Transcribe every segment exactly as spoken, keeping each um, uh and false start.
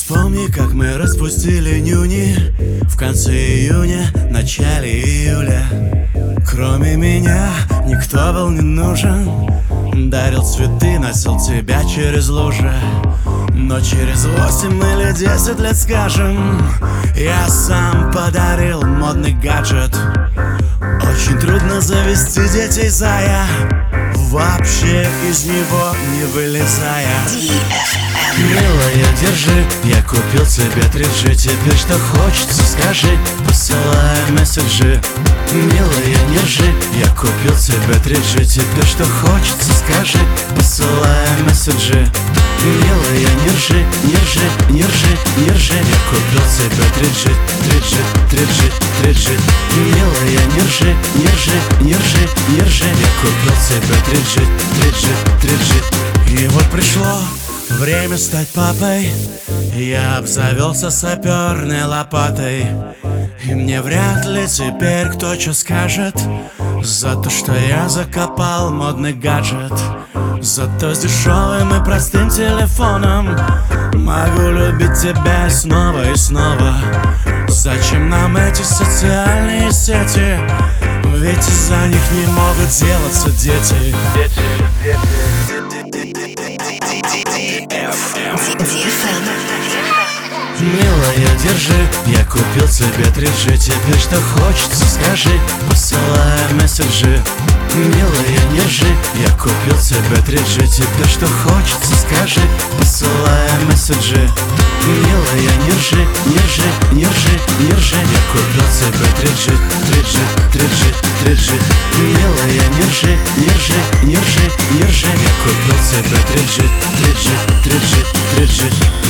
Вспомни, как мы распустили нюни в конце июня, начале июля. Кроме меня никто был не нужен. Дарил цветы, носил тебя через лужи. Но через восемь или десять лет, скажем, я сам подарил модный гаджет. Очень трудно завести детей, зая, вообще из него не вылезая. Милая, держи, я купил тебе три джи. Теперь что хочется, скажи, посылай месседжи. Милая, не ржи, я купил тебе три джи. Теперь что хочется, скажи, посылай месседжи. Милая, не ржи, не ржи, не ржи, не ржи. Я купил тебе три джи, три джи, три джи, три джи. Милая, не ржи, не ржи, не ржи, не ржи. Я купил тебе три джи, три джи, три джи. И вот пришло время стать папой. Я обзавелся саперной лопатой. И мне вряд ли теперь кто что скажет за то, что я закопал модный гаджет. Зато с дешевым и простым телефоном могу любить тебя снова и снова. Зачем нам эти социальные сети? Ведь из-за них не могут делаться дети. Милая, держи, я купил тебе три джи. Теперь что хочется, скажи, посылай месседжи. Милая, не ржи, я купил тебе три джи. Теперь что хочется, скажи, посылай месседжи. Милая, не ржи, не ржи, не ржи, не ржи. Я купил тебе три джи, три джи, три джи, три джи. Милая, не ржи, не ржи, не ржи, не ржи. Я купил тебе три джи, три джи, три джи, три джи.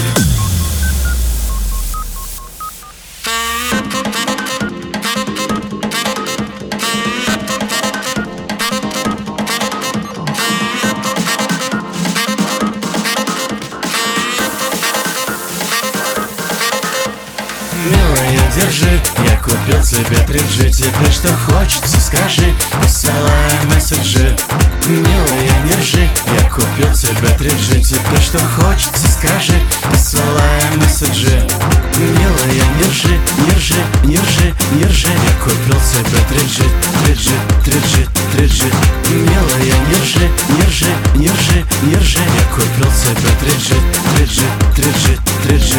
Милая, держи, я купил тебе три джи. Теперь что хочется, скажи, посылай месседжи. Милая, не ржи, я купил тебе три джи. Теперь что хочется, скажи, посылай месседжи. Милая, не ржи, не ржи, не ржи, не ржи. Я купил тебе три джи, три джи, три джи, три джи. Милая, не ржи, не ржи, не ржи, не ржи. Я купил тебе три джи, три джи, три джи, три джи.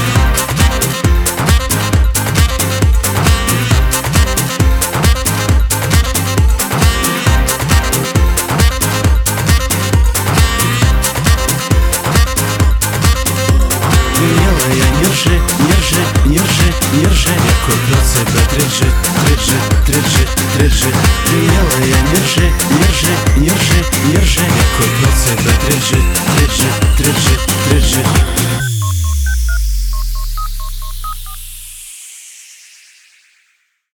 Не ржи, не ржи, не ржи, не ржи. Я купил тебе три джи, три джи, три джи, три джи. Милая, не ржи, не ржи, не ржи, не ржи. Я купил тебе три джи, три джи, три джи, три джи.